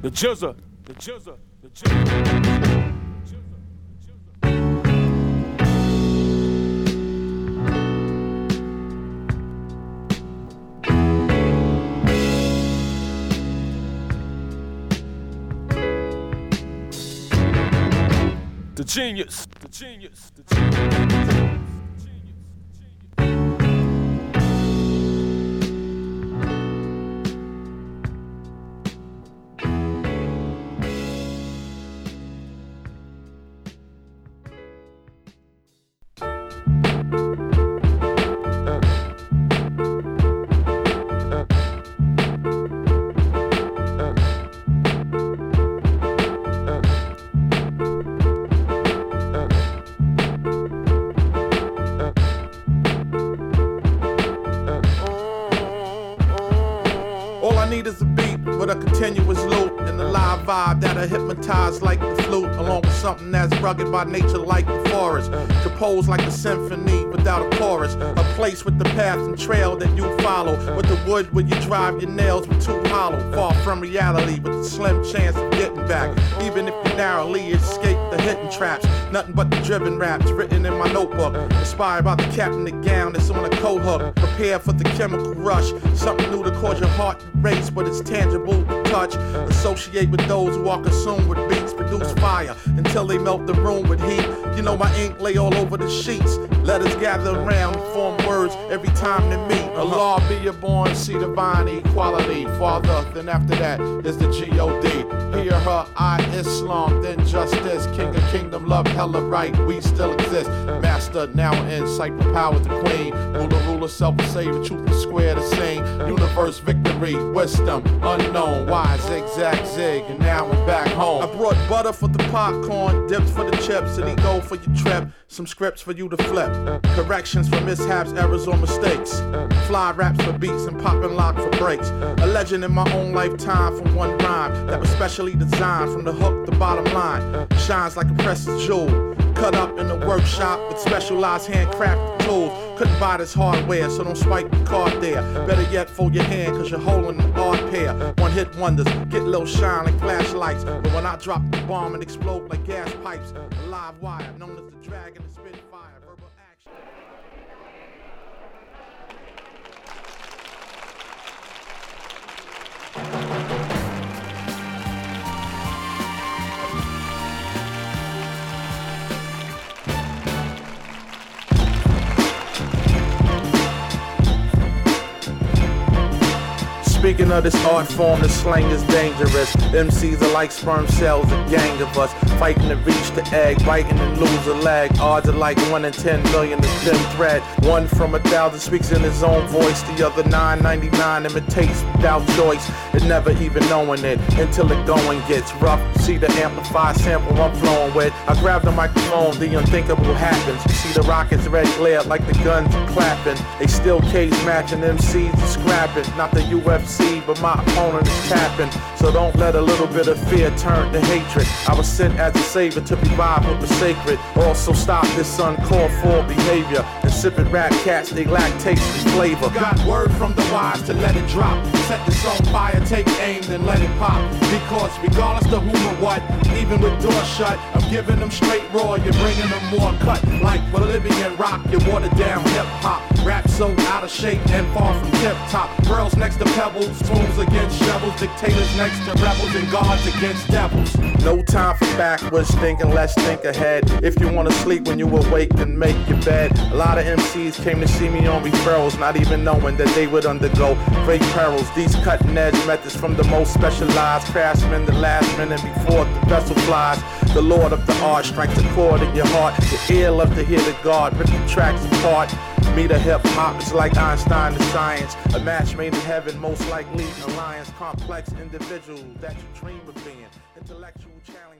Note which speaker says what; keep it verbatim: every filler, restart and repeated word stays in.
Speaker 1: The jizzer, the jizzer, the jizzer. The genius, the genius, the genius.
Speaker 2: Hypnotized like the flute, along with something that's rugged by nature like the forest. Composed like a symphony without a chorus. A place with the path and trail that you follow. With the wood where you drive your nails with too hollow. Far from reality with a slim chance of getting back. Even if you narrowly escape the hidden traps. Nothing but the driven raps written in my notebook. Inspired by the cap and the gown that's on a coat hook. Prepare for the chemical rush. Something new to cause your heart to race, but it's tangible to touch. Associate with those who are consumed with beats, produce fire until they melt the room with heat. You know my ink lay all over the sheets. Letters gather around and form words every time they meet. Allah be your born, see divine equality. Father, then after that is the G O D. Hear her, I Islam, then justice. King of kingdom, love, hella right, we still exist. Master, now in sight, power the queen. Ruler, ruler, self-saver, truth is square the same. Universe, victory, wisdom, unknown. Why, zigzag, zig, and now we're back home. I brought butter for the popcorn, dips for the chips, and ego for your trip. Some scripts for you to flip. Corrections for mishaps, errors, or mistakes. Fly raps for beats and poppin' lock for breaks. A legend in my own lifetime from one rhyme that was specially designed from the hook to bottom line. Shines like a precious jewel. Cut up in the workshop with specialized handcrafted tools. Couldn't buy this hardware, so don't swipe the card there. Better yet, fold your hand, cause you're holding an odd pair. One hit wonders, get a little shine like flashlights. But when I drop the bomb and explode like gas pipes, a live wire known as the dragon, the spitfire, verbal action. Speaking of this art form, the slang is dangerous. M Cs are like sperm cells, a gang of us. Fighting to reach the egg, biting and lose a leg. Odds are like one in ten million is thin thread. One from a thousand speaks in his own voice. The other nine ninety-nine imitates without choice. And never even knowing it until the going gets rough. See the amplified sample I'm flowing with. I grab the microphone, the unthinkable happens. You see the rockets red glare like the guns are clapping. They still cage matching, M Cs are scrapping. Not the U F C, but my opponent is tapping. So don't let a little bit of fear turn to hatred. I was sent as a savior to revive what was sacred. Also stop this uncalled for behavior. Insipid rap cats, they lack taste and flavor. Got word from the wise to let it drop. Set this on fire, take aim, then let it pop. Because regardless of who or what, even with doors shut, I'm giving them straight raw. You're bringing them more cut. Like Bolivian rock, you watered down hip hop. Rap so out of shape and far from tip top. Girls next to pebbles, spoons against shovels. Dictators next to rebels and gods against devils. No time for backwards thinking, let's think ahead. If you wanna sleep when you awake, then make your bed. A lot of M Cs came to see me on referrals, not even knowing that they would undergo great perils. These cutting edge methods from the most specialized craftsmen, the last minute before the vessel flies. The Lord of the art strikes a chord in your heart. Your ear love to hear the God rip the tracks apart. Me to hip hop is like Einstein to science. A match made in heaven, most likely an alliance. Complex individual that you dream of being. Intellectual challenge.